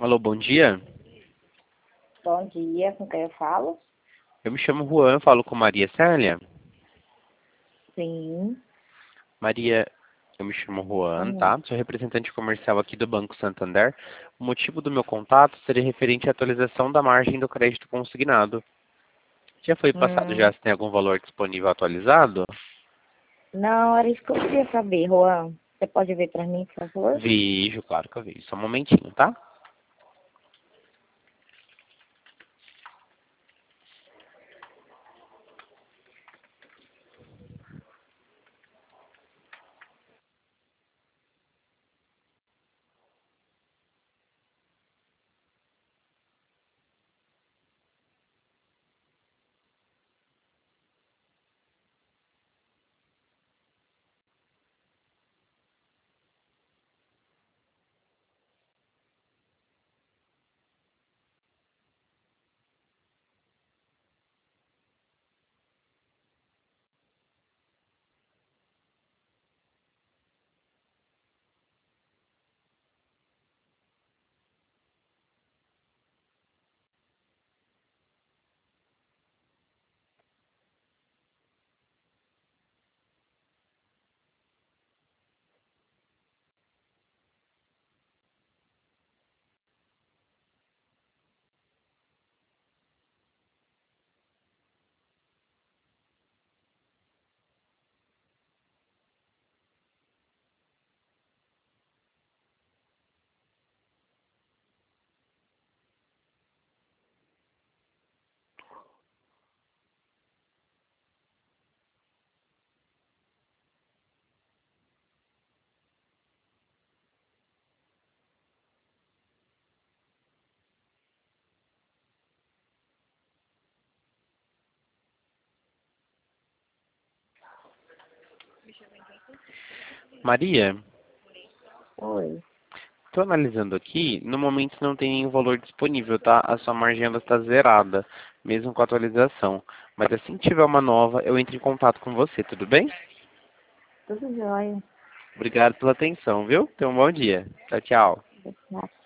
Alô, bom dia. Bom dia, com quem eu falo? Eu me chamo Juan, falo com Maria Célia. Sim. Maria, eu me chamo Juan, Uhum. tá? Sou representante comercial aqui do Banco Santander. O motivo do meu contato seria referente à atualização da margem do crédito consignado. Já foi passado já Hum, se tem algum valor disponível atualizado? não, era isso que eu queria saber, Juan. Você pode ver para mim, por favor? Vejo, claro que eu vejo. Só um momentinho, tá? Maria, Oi. estou analisando aqui. No momento não tem nenhum valor disponível, tá? A sua margem ela está zerada, mesmo com a atualização. Mas assim que tiver uma nova, eu entro em contato com você, tudo bem? Tudo jóia. Obrigado pela atenção, viu? Tenha um bom dia. Tchau, tchau. Obrigada.